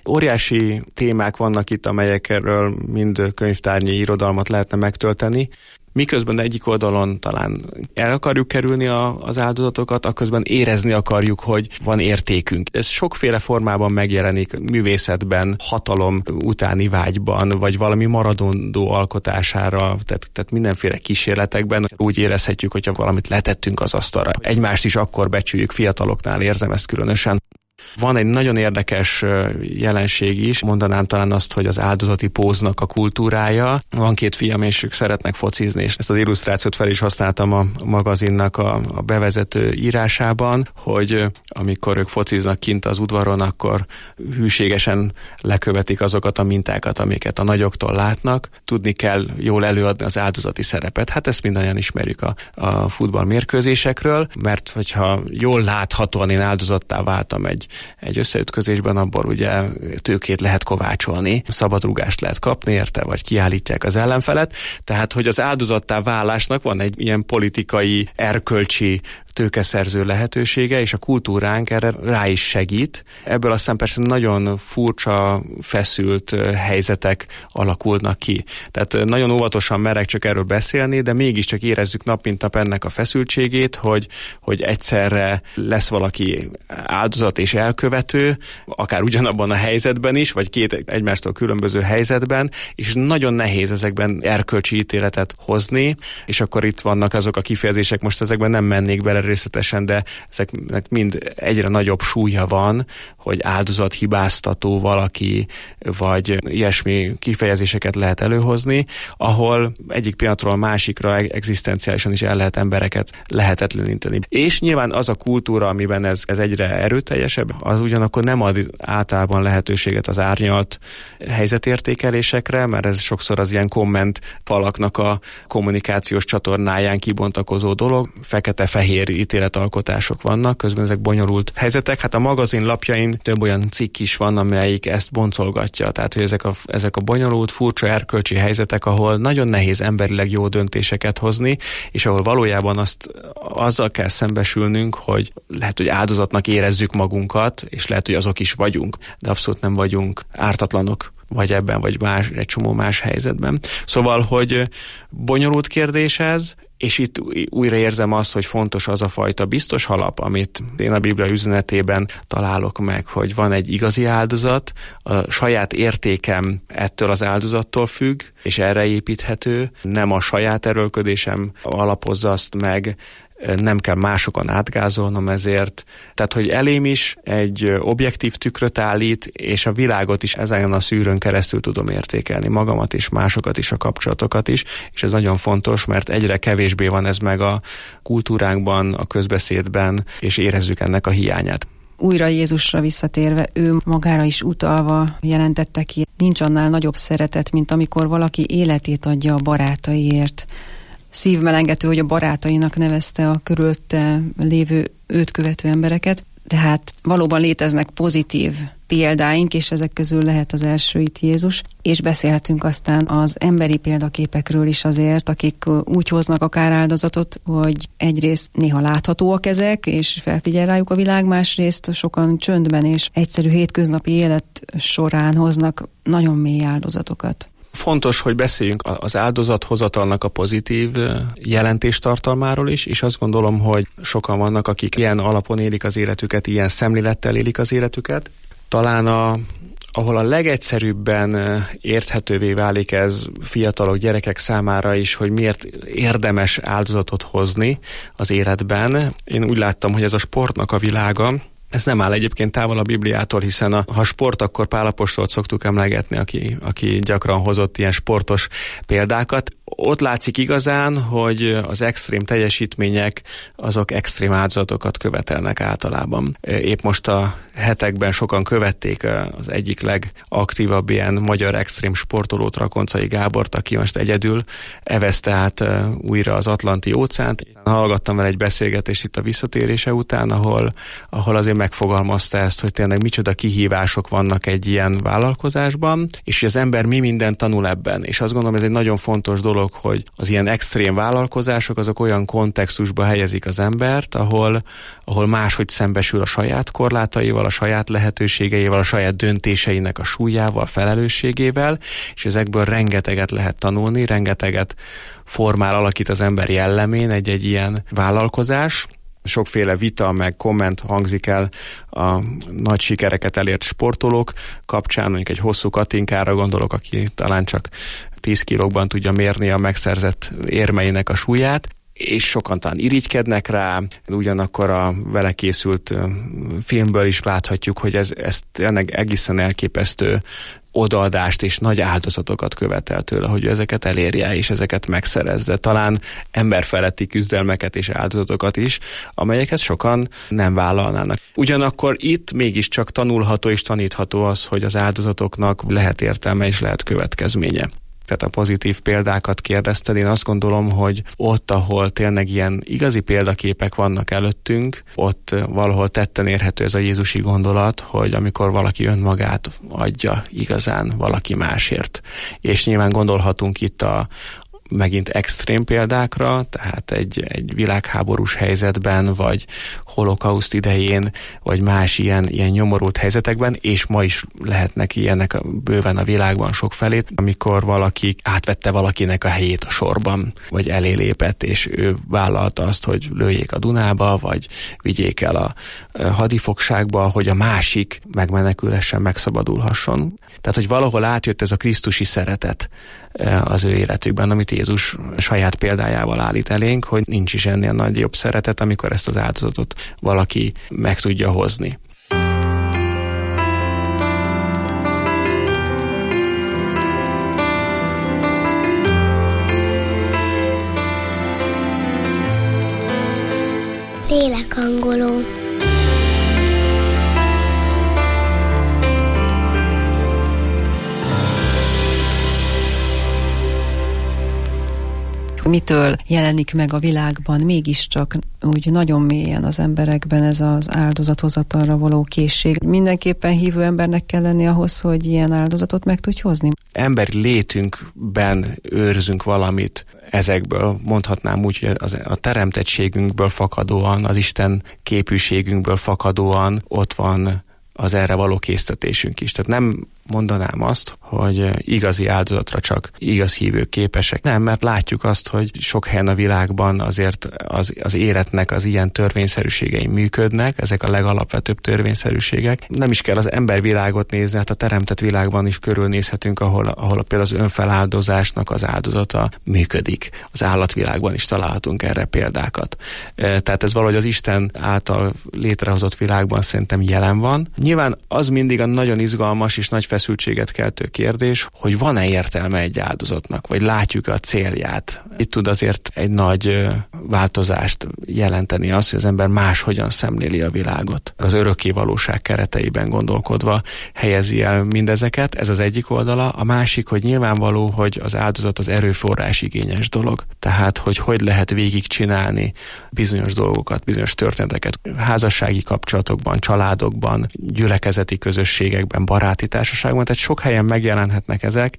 Óriási témák vannak itt, amelyekről mind könyvtárnyi irodalmat lehetne megtölteni. Miközben egyik oldalon talán el akarjuk kerülni az áldozatokat, akközben érezni akarjuk, hogy van értékünk. Ez sokféle formában megjelenik művészetben, hatalom utáni vágyban, vagy valami maradandó alkotására, tehát mindenféle kísérletekben úgy érezhetjük, hogyha valamit letettünk az asztalra. Egymást is akkor becsüljük, fiataloknál érzem ezt különösen. Van egy nagyon érdekes jelenség is, mondanám talán azt, hogy az áldozati póznak a kultúrája. Van 2 fiam, és ők szeretnek focizni, és ezt az illusztrációt fel is használtam a magazinnak a bevezető írásában, hogy amikor ők fociznak kint az udvaron, akkor hűségesen lekövetik azokat a mintákat, amiket a nagyoktól látnak. Tudni kell jól előadni az áldozati szerepet. Hát ezt mindannyian ismerjük a futballmérkőzésekről, mert hogyha jól láthatóan én áldozattá váltam egy összeütközésben, abból ugye tőkét lehet kovácsolni, szabadrúgást lehet kapni érte, vagy kiállítják az ellenfelet. Tehát, hogy az áldozattá válásnak van egy ilyen politikai, erkölcsi tőkeszerző lehetősége, és a kultúránk erre rá is segít. Ebből aztán persze nagyon furcsa, feszült helyzetek alakulnak ki. Tehát nagyon óvatosan merek csak erről beszélni, de mégiscsak érezzük nap mint nap ennek a feszültségét, hogy egyszerre lesz valaki áldozat és elkövető, akár ugyanabban a helyzetben is, vagy 2 egymástól különböző helyzetben, és nagyon nehéz ezekben erkölcsi ítéletet hozni, és akkor itt vannak azok a kifejezések, most ezekben nem mennék bele részletesen, de ezeknek mind egyre nagyobb súlya van, hogy áldozathibáztató valaki, vagy ilyesmi kifejezéseket lehet előhozni, ahol egyik pillanatról a másikra egzisztenciálisan is el lehet embereket lehetetleníteni. És nyilván az a kultúra, amiben ez egyre erőteljesebb, az ugyanakkor nem ad általában lehetőséget az árnyalt helyzetértékelésekre, mert ez sokszor az ilyen komment falaknak a kommunikációs csatornáján kibontakozó dolog, fekete-fehér ítéletalkotások vannak, közben ezek bonyolult helyzetek. Hát a magazin lapjain több olyan cikk is van, amelyik ezt boncolgatja. Tehát, hogy ezek a bonyolult, furcsa erkölcsi helyzetek, ahol nagyon nehéz emberileg jó döntéseket hozni, és ahol valójában azzal kell szembesülnünk, hogy lehet, hogy áldozatnak érezzük magunkat, és lehet, hogy azok is vagyunk, de abszolút nem vagyunk ártatlanok, vagy ebben, vagy egy csomó más helyzetben. Szóval, hogy bonyolult kérdés ez, és itt újra érzem azt, hogy fontos az a fajta biztos alap, amit én a Biblia üzenetében találok meg, hogy van egy igazi áldozat, a saját értékem ettől az áldozattól függ, és erre építhető, nem a saját erőlködésem alapozza azt meg, nem kell másokon átgázolnom ezért. Tehát, hogy elém is egy objektív tükröt állít, és a világot is ezen a szűrőn keresztül tudom értékelni, magamat is, másokat is, a kapcsolatokat is, és ez nagyon fontos, mert egyre kevésbé van ez meg a kultúránkban, a közbeszédben, és érezzük ennek a hiányát.
Újra Jézusra visszatérve, ő magára is utalva jelentette ki, nincs annál nagyobb szeretet, mint amikor valaki életét adja a barátaiért. Szívmelengető, hogy a barátainak nevezte a körülötte lévő őt követő embereket, tehát valóban léteznek pozitív példáink, és ezek közül lehet az első itt Jézus, és beszélhetünk aztán az emberi példaképekről is azért, akik úgy hoznak akár áldozatot, hogy egyrészt néha láthatóak ezek, és felfigyel rájuk a világ, másrészt sokan csöndben és egyszerű hétköznapi élet során hoznak nagyon mély áldozatokat.
Fontos, hogy beszéljünk az áldozathozatalnak a pozitív jelentéstartalmáról is, és azt gondolom, hogy sokan vannak, akik ilyen alapon élik az életüket, ilyen szemlélettel élik az életüket. Talán ahol a legegyszerűbben érthetővé válik ez fiatalok, gyerekek számára is, hogy miért érdemes áldozatot hozni az életben. Én úgy láttam, hogy ez a sportnak a világa. Ez nem áll egyébként távol a Bibliától, hiszen ha sport, akkor Pál apostolt szoktuk emlegetni, aki gyakran hozott ilyen sportos példákat. Ott látszik igazán, hogy az extrém teljesítmények azok extrém áldozatokat követelnek általában. Épp most a hetekben sokan követték az egyik legaktívabb ilyen magyar extrém sportolót, Rakoncai Gábort, aki most egyedül evezte át újra az Atlanti óceánt. Hallgattam vele egy beszélgetést itt a visszatérése után, ahol azért megfogalmazta ezt, hogy tényleg micsoda kihívások vannak egy ilyen vállalkozásban, és hogy az ember mi mindent tanul ebben. És azt gondolom, ez egy nagyon fontos dolog, hogy az ilyen extrém vállalkozások azok olyan kontextusba helyezik az embert, ahol máshogy szembesül a saját korlátaival, a saját lehetőségeivel, a saját döntéseinek a súlyával, felelősségével, és ezekből rengeteget lehet tanulni, rengeteget formál, alakít az ember jellemén egy ilyen vállalkozás. Sokféle vita meg komment hangzik el a nagy sikereket elért sportolók kapcsán, mondjuk egy Hosszú Katinkára gondolok, aki talán csak 10 kilókban tudja mérni a megszerzett érmeinek a súlyát, és sokan talán irigykednek rá, ugyanakkor a vele készült filmből is láthatjuk, hogy ez tényleg egészen elképesztő odaadást és nagy áldozatokat követel tőle, hogy ezeket elérje és ezeket megszerezze. Talán emberfeletti küzdelmeket és áldozatokat is, amelyeket sokan nem vállalnának. Ugyanakkor itt mégiscsak tanulható és tanítható az, hogy az áldozatoknak lehet értelme és lehet következménye. Tehát a pozitív példákat kérdezted, én azt gondolom, hogy ott, ahol tényleg ilyen igazi példaképek vannak előttünk, ott valahol tetten érhető ez a jézusi gondolat, hogy amikor valaki önmagát adja igazán valaki másért. És nyilván gondolhatunk itt megint extrém példákra, tehát egy világháborús helyzetben, vagy holokauszt idején, vagy más ilyen nyomorult helyzetekben, és ma is lehetnek ilyenek bőven a világban sokfelé, amikor valaki átvette valakinek a helyét a sorban, vagy elé lépett, és ő vállalta azt, hogy lőjék a Dunába, vagy vigyék el a hadifogságba, hogy a másik megmenekülhessen, megszabadulhasson. Tehát, hogy valahol átjött ez a krisztusi szeretet az ő életükben, amit Jézus saját példájával állít elénk, hogy nincs is ennél nagyobb szeretet, amikor ezt az áldozatot valaki meg tudja hozni.
Lélekhangoló.
Mitől jelenik meg a világban mégiscsak úgy nagyon mélyen az emberekben ez az áldozathozatalra való készség. Mindenképpen hívő embernek kell lenni ahhoz, hogy ilyen áldozatot meg tudj hozni?
Emberi létünkben őrzünk valamit ezekből, mondhatnám úgy, hogy a teremtettségünkből fakadóan, az Isten képűségünkből fakadóan ott van az erre való késztetésünk is. Tehát nem mondanám azt, hogy igazi áldozatra csak igaz hívők képesek. Nem, mert látjuk azt, hogy sok helyen a világban azért az életnek az ilyen törvényszerűségei működnek, ezek a legalapvetőbb törvényszerűségek. Nem is kell az embervilágot nézni, hát a teremtett világban is körülnézhetünk, ahol például az önfeláldozásnak az áldozata működik. Az állatvilágban is találhatunk erre példákat. Tehát ez valahogy az Isten által létrehozott világban szerintem jelen van. Nyilván az mindig a nagyon izgalmas és nagy feszültséget keltő kérdés, hogy van-e értelme egy áldozatnak, vagy látjuk a célját. Itt tud azért egy nagy változást jelenteni az, hogy az ember máshogyan szemléli a világot. Az örökké valóság kereteiben gondolkodva helyezi el mindezeket, ez az egyik oldala. A másik, hogy nyilvánvaló, hogy az áldozat az erőforrás igényes dolog. Tehát, hogy lehet végigcsinálni bizonyos dolgokat, bizonyos történeteket házassági kapcsolatokban, családokban, gyülekezeti közösségekben, baráti társaságban, tehát sok helyen megjelenhetnek ezek.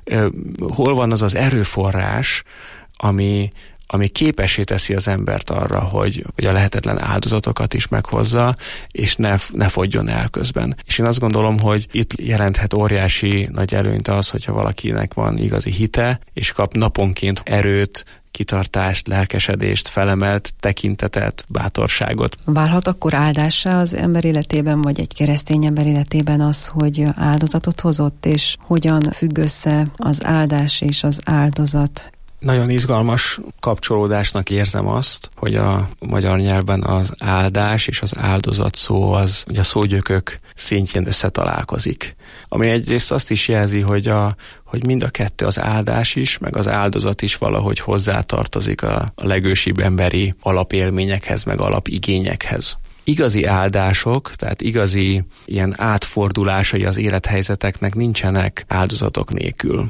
Hol van az az erőforrás, ami képessé teszi az embert arra, hogy a lehetetlen áldozatokat is meghozza, és ne fogjon el közben. És én azt gondolom, hogy itt jelenthet óriási nagy előnyt az, hogyha valakinek van igazi hite, és kap naponként erőt, kitartást, lelkesedést, felemelt tekintetet, bátorságot.
Válhat akkor áldássá az ember életében, vagy egy keresztény ember életében az, hogy áldozatot hozott, és hogyan függ össze az áldás és az áldozat?
Nagyon izgalmas kapcsolódásnak érzem azt, hogy a magyar nyelvben az áldás és az áldozat szó az, hogy a szógyökök szintjén összetalálkozik. Ami egyrészt azt is jelzi, hogy mind a kettő, az áldás is, meg az áldozat is valahogy hozzátartozik a legősibb emberi alapélményekhez, meg alapigényekhez. Igazi áldások, tehát igazi ilyen átfordulásai az élethelyzeteknek nincsenek áldozatok nélkül.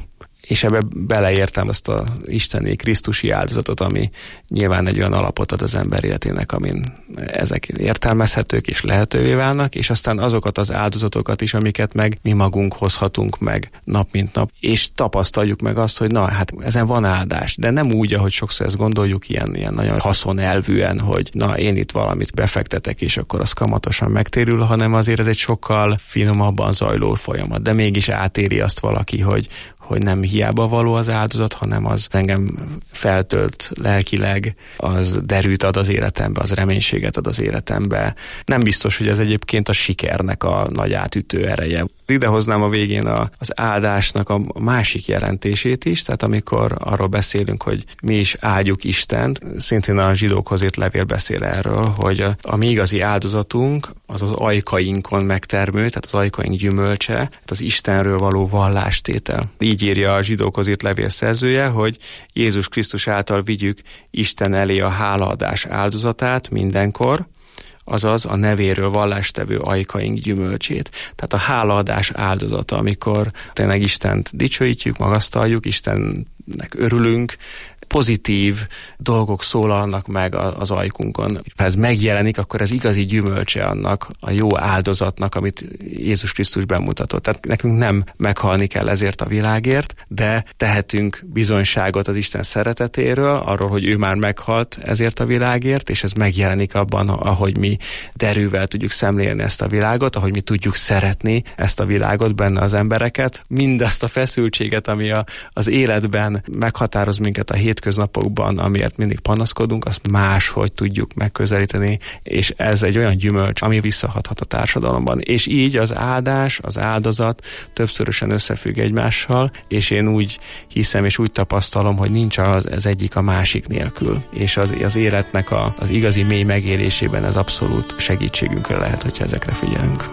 és ebbe beleértem azt az isteni krisztusi áldozatot, ami nyilván egy olyan alapot ad az ember életének, amin ezek értelmezhetők és lehetővé válnak, és aztán azokat az áldozatokat is, amiket meg mi magunk hozhatunk meg nap mint nap, és tapasztaljuk meg azt, hogy na, hát ezen van áldás, de nem úgy, ahogy sokszor ezt gondoljuk, ilyen nagyon haszonelvűen, hogy na, én itt valamit befektetek, és akkor az kamatosan megtérül, hanem azért ez egy sokkal finomabban zajló folyamat, de mégis átéri azt valaki, hogy nem hiába való az áldozat, hanem az engem feltölt lelkileg, az derűt ad az életembe, az reménységet ad az életembe. Nem biztos, hogy ez egyébként a sikernek a nagy átütő ereje. Idehoznám a végén az áldásnak a másik jelentését is, tehát amikor arról beszélünk, hogy mi is áldjuk Istent, szintén a Zsidókhoz írt levél beszél erről, hogy a mi igazi áldozatunk az az ajkainkon megtermő, tehát az ajkaink gyümölcse, az Istenről való vallástétel. Így írja a Zsidókhoz írt levél szerzője, hogy Jézus Krisztus által vigyük Isten elé a hálaadás áldozatát mindenkor, azaz a nevéről vallástevő ajkaink gyümölcsét. Tehát a hálaadás áldozata, amikor tényleg Istent dicsőítjük, magasztaljuk, Istennek örülünk, pozitív dolgok szólalnak meg az ajkunkon. Ha ez megjelenik, akkor ez igazi gyümölcse annak a jó áldozatnak, amit Jézus Krisztus bemutatott. Tehát nekünk nem meghalni kell ezért a világért, de tehetünk bizonyságot az Isten szeretetéről, arról, hogy ő már meghalt ezért a világért, és ez megjelenik abban, ahogy mi derűvel tudjuk szemlélni ezt a világot, ahogy mi tudjuk szeretni ezt a világot, benne az embereket. Mindazt a feszültséget, ami az életben meghatároz minket a hétköznapokban, amiért mindig panaszkodunk, azt máshogy tudjuk megközelíteni, és ez egy olyan gyümölcs, ami visszahathat a társadalomban. És így az áldás, az áldozat többszörösen összefügg egymással, és én úgy hiszem, és úgy tapasztalom, hogy nincs az egyik a másik nélkül. És az életnek az igazi mély megélésében ez abszolút segítségünkre lehet, hogyha ezekre figyelünk.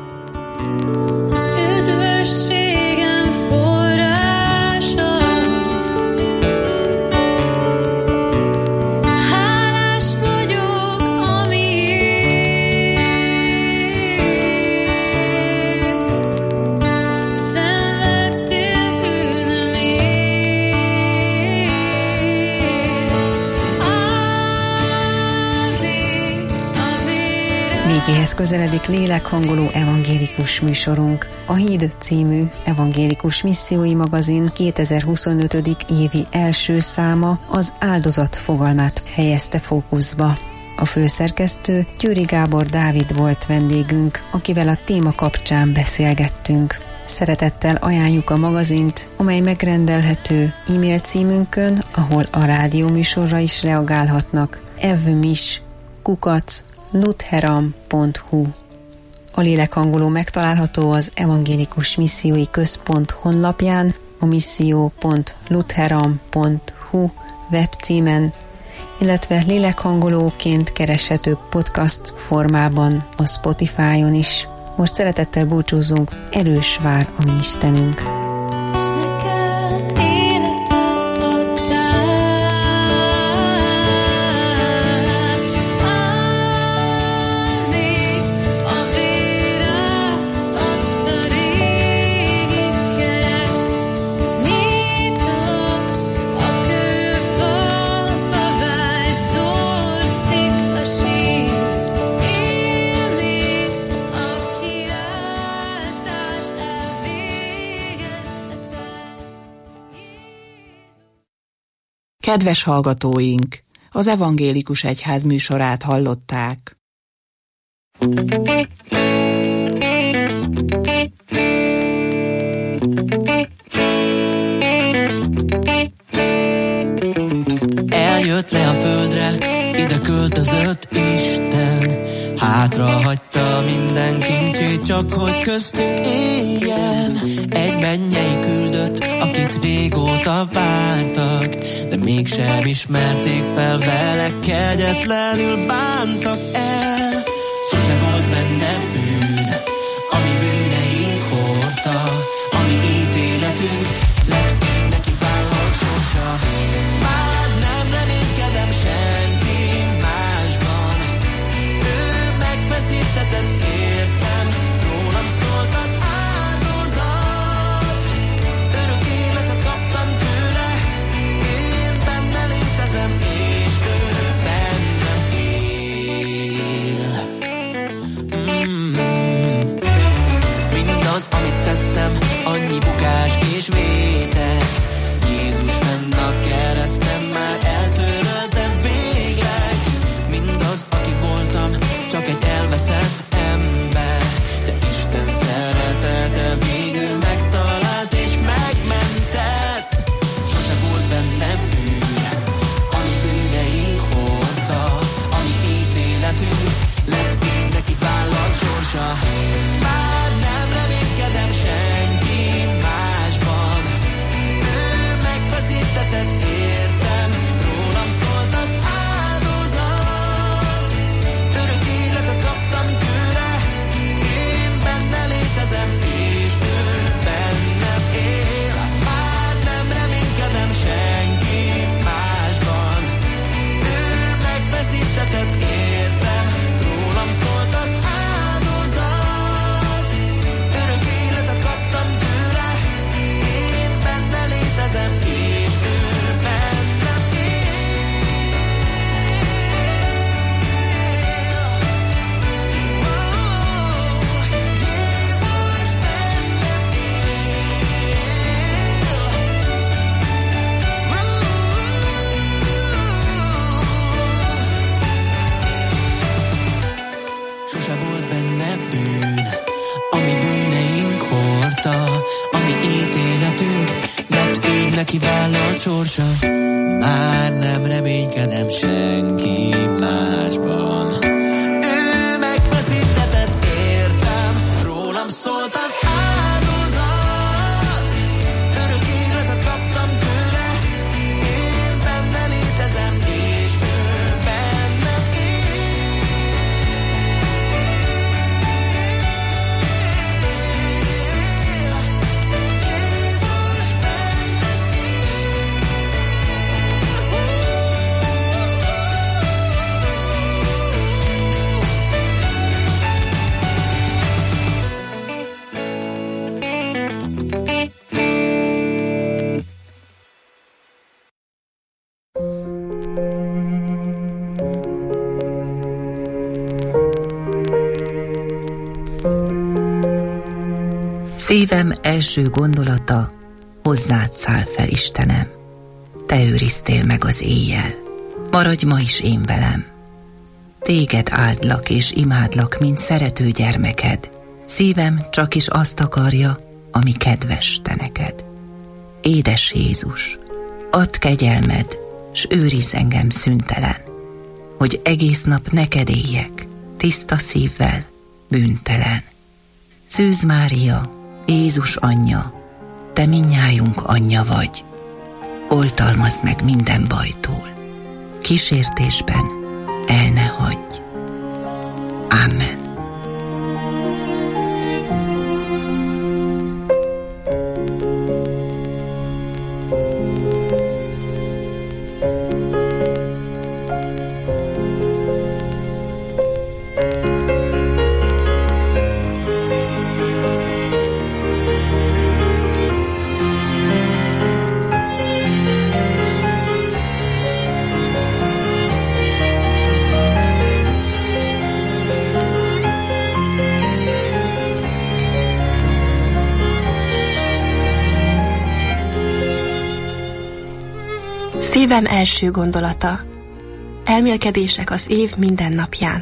Az üdvösségem forrása, hálás vagyok, amiért szenvedtél bűnömért.
Végéhez közeledik lélekhangoló evangélikus műsorunk. A Híd című evangélikus missziói magazin 2025. évi első száma az áldozat fogalmát helyezte fókuszba. A főszerkesztő Győri Gábor Dávid volt vendégünk, akivel a téma kapcsán beszélgettünk. Szeretettel ajánljuk a magazint, amely megrendelhető e-mail címünkön, ahol a rádióműsorra is reagálhatnak. evmis@lutheran.hu. A lélekhangoló megtalálható az Evangélikus Missziói Központ honlapján, a misszió.lutheran.hu webcímen, illetve lélekhangolóként kereshető podcast formában a Spotify-on is. Most szeretettel búcsúzunk, erős vár a mi Istenünk.
Kedves hallgatóink! Az Evangélikus Egyház műsorát hallották.
Eljött le a földre, ide költözött Isten, hátra hagyta minden kincsét, csak hogy köztünk éljen. Egy mennyei küldött, akit régóta vártak, de mégsem ismerték fel, vele kegyetlenül bántak el. Sose volt benne bűn, ami bűneink hordta, ami ítéletünk lett, így neki vállalt sorsa. Már nem reménykedem senki másban, ő megfeszítetett értem, rólam szólt az áldozat, örök életet kaptam tőle.
sose volt benne bűn, ami bűneink hordta, ami ítéletünk, mert így neki vállalt sorsa. Már nem reménykedem senki másban. Ő megfeszítetett értem, rólam szólt az áldozat. Örök életet kaptam tőle, én benne létezem, és ő bennem él. Jézus bennem
Szívem első gondolata, hozzád száll fel, Istenem. Te őriztél meg az éjjel, maradj ma is én velem. Téged áldlak és imádlak, mint szerető gyermeked. Szívem csak is azt akarja, ami kedves te neked. Édes Jézus, add kegyelmed, s őrizz engem szüntelen, hogy egész nap neked éljek, tiszta szívvel, bűntelen. Szűz Mária, Jézus anyja, te mindnyájunk anyja vagy. Oltalmazd meg minden bajtól, kísértésben el ne hagyj. Amen.
Szívem első gondolata. Elmélkedések az év minden napján.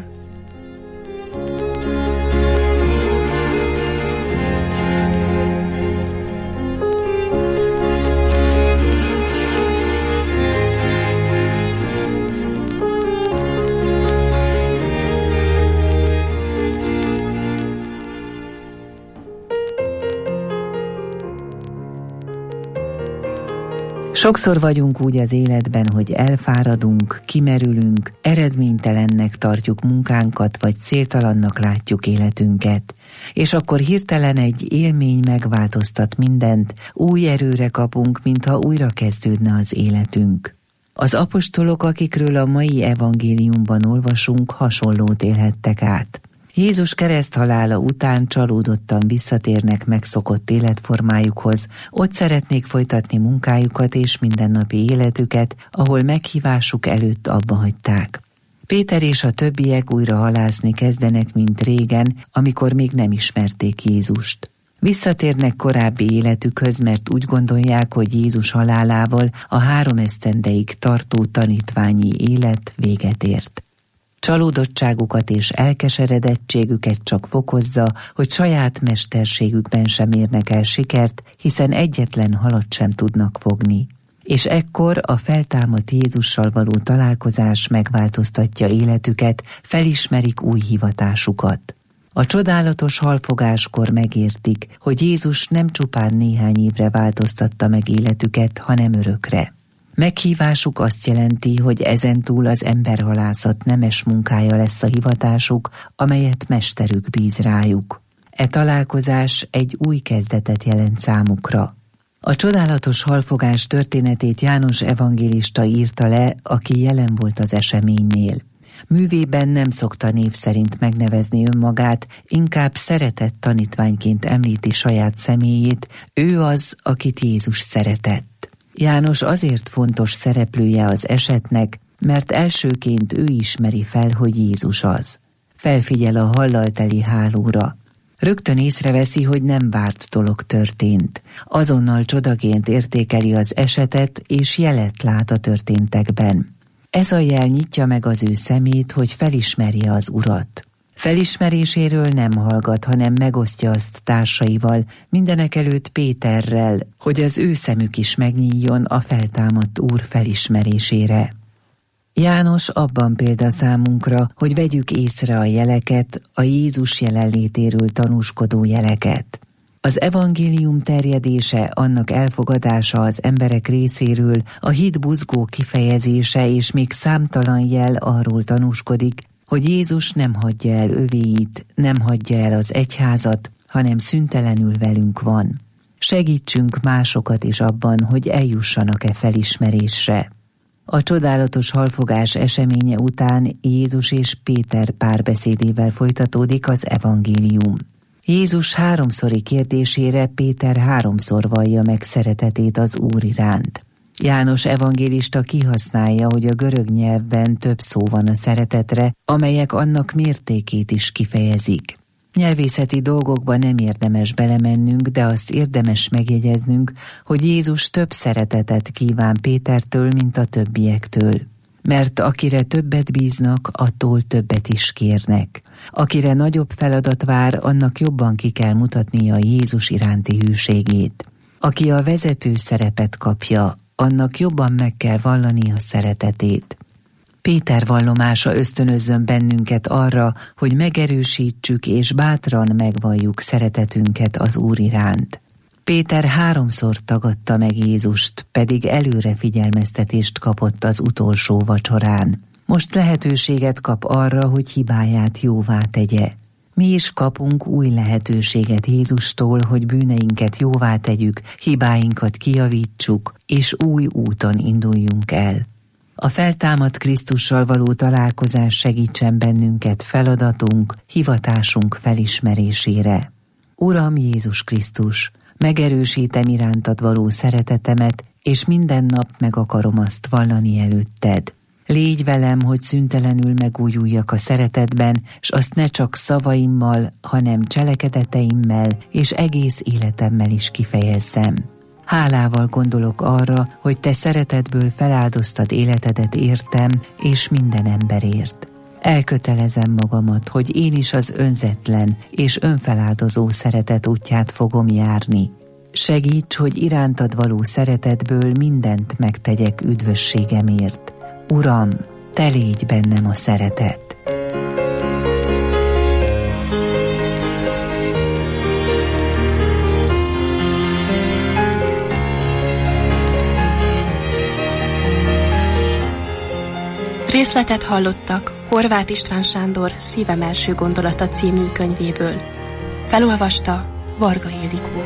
Sokszor vagyunk úgy az életben, hogy elfáradunk, kimerülünk, eredménytelennek tartjuk munkánkat, vagy céltalannak látjuk életünket. És akkor hirtelen egy élmény megváltoztat mindent, új erőre kapunk, mintha újra kezdődne az életünk. Az apostolok, akikről a mai evangéliumban olvasunk, hasonlót élhettek át. Jézus kereszthalála után csalódottan visszatérnek megszokott életformájukhoz, ott szeretnék folytatni munkájukat és mindennapi életüket, ahol meghívásuk előtt abba hagyták. Péter és a többiek újra halászni kezdenek, mint régen, amikor még nem ismerték Jézust. Visszatérnek korábbi életükhöz, mert úgy gondolják, hogy Jézus halálával a 3 esztendeig tartó tanítványi élet véget ért. Csalódottságukat és elkeseredettségüket csak fokozza, hogy saját mesterségükben sem érnek el sikert, hiszen egyetlen halat sem tudnak fogni. És ekkor a feltámadt Jézussal való találkozás megváltoztatja életüket, felismerik új hivatásukat. A csodálatos halfogáskor megértik, hogy Jézus nem csupán néhány évre változtatta meg életüket, hanem örökre. Meghívásuk azt jelenti, hogy ezentúl az emberhalászat nemes munkája lesz a hivatásuk, amelyet mesterük bíz rájuk. E találkozás egy új kezdetet jelent számukra. A csodálatos halfogás történetét János evangélista írta le, aki jelen volt az eseménynél. Művében nem szokta név szerint megnevezni önmagát, inkább szeretett tanítványként említi saját személyét, ő az, akit Jézus szeretett. János azért fontos szereplője az esetnek, mert elsőként ő ismeri fel, hogy Jézus az. Felfigyel a hallal teli hálóra. Rögtön észreveszi, hogy nem várt dolog történt. Azonnal csodaként értékeli az esetet, és jelet lát a történtekben. Ez a jel nyitja meg az ő szemét, hogy felismerje az Urat. Felismeréséről nem hallgat, hanem megosztja azt társaival, mindenekelőtt Péterrel, hogy az ő szemük is megnyíljon a feltámadt Úr felismerésére. János abban példa számunkra, hogy vegyük észre a jeleket, a Jézus jelenlétéről tanúskodó jeleket. Az evangélium terjedése, annak elfogadása az emberek részéről, a hit buzgó kifejezése és még számtalan jel arról tanúskodik, hogy Jézus nem hagyja el övéit, nem hagyja el az egyházat, hanem szüntelenül velünk van. Segítsünk másokat is abban, hogy eljussanak-e felismerésre. A csodálatos halfogás eseménye után Jézus és Péter párbeszédével folytatódik az evangélium. Jézus 3-szori kérdésére Péter 3-szor vallja meg szeretetét az Úr iránt. János evangélista kihasználja, hogy a görög nyelvben több szó van a szeretetre, amelyek annak mértékét is kifejezik. Nyelvészeti dolgokba nem érdemes belemennünk, de azt érdemes megjegyeznünk, hogy Jézus több szeretetet kíván Pétertől, mint a többiektől. Mert akire többet bíznak, attól többet is kérnek. Akire nagyobb feladat vár, annak jobban ki kell mutatnia a Jézus iránti hűségét. Aki a vezető szerepet kapja, annak jobban meg kell vallani a szeretetét. Péter vallomása ösztönözzön bennünket arra, hogy megerősítsük és bátran megvalljuk szeretetünket az Úr iránt. Péter 3-szor tagadta meg Jézust, pedig előre figyelmeztetést kapott az utolsó vacsorán. Most lehetőséget kap arra, hogy hibáját jóvá tegye. Mi is kapunk új lehetőséget Jézustól, hogy bűneinket jóvá tegyük, hibáinkat kijavítsuk, és új úton induljunk el. A feltámadt Krisztussal való találkozás segítsen bennünket feladatunk, hivatásunk felismerésére. Uram Jézus Krisztus, megerősítem irántad való szeretetemet, és minden nap meg akarom azt vallani előtted. Légy velem, hogy szüntelenül megújuljak a szeretetben, s azt ne csak szavaimmal, hanem cselekedeteimmel és egész életemmel is kifejezzem. Hálával gondolok arra, hogy te szeretetből feláldoztad életedet értem és minden emberért. Elkötelezem magamat, hogy én is az önzetlen és önfeláldozó szeretet útját fogom járni. Segíts, hogy irántad való szeretetből mindent megtegyek üdvösségemért. Uram, te légy bennem a szeretet.
Részletet hallottak Horváth István Sándor Szívem első gondolata című könyvéből. Felolvasta Varga Ildikó.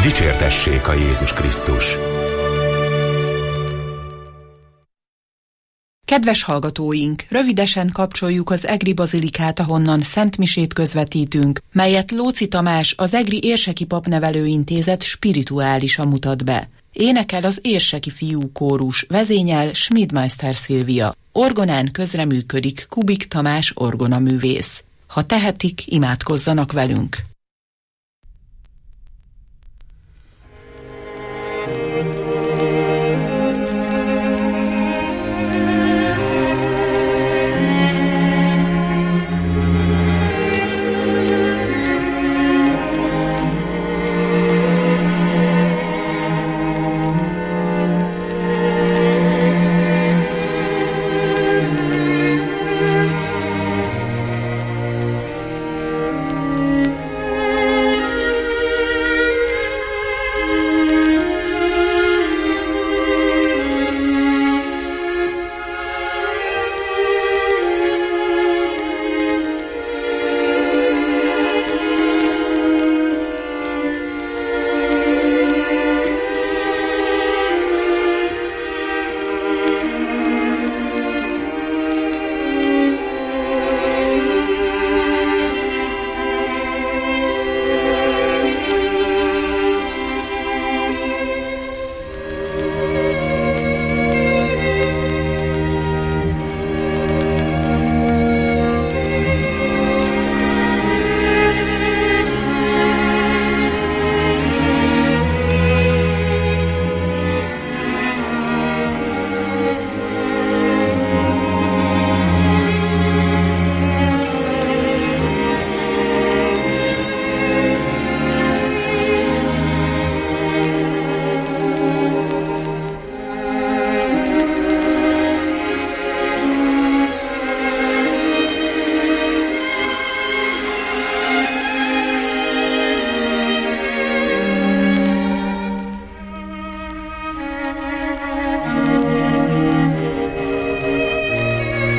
Dicsértessék a Jézus Krisztus!
Kedves hallgatóink, rövidesen kapcsoljuk az egri bazilikát, ahonnan szentmisét közvetítünk, melyet Lóczy Tamás, az Egri Érseki Papnevelőintézet spirituálisa mutat be. Énekel az Érseki Fiúkórus, vezényel Schmidmeister Szilvia. Orgonán közreműködik Kubik Tamás orgonaművész. Ha tehetik, imádkozzanak velünk!